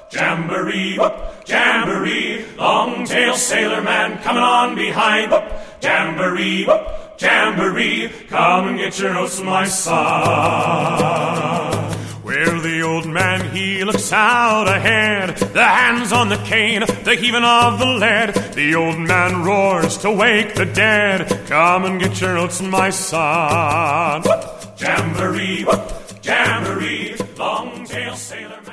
jamboree, whoop, jamboree. Long-tail sailor man coming on behind, whoop, jamboree, whoop, jamboree. Come and get your oats, my son. Well, the old man, he looks out ahead, the hands on the cane, the heaving of the lead. The old man roars to wake the dead. Come and get your oats, my son. Whoop, jamboree, whoop, jamboree. Long-tail sailor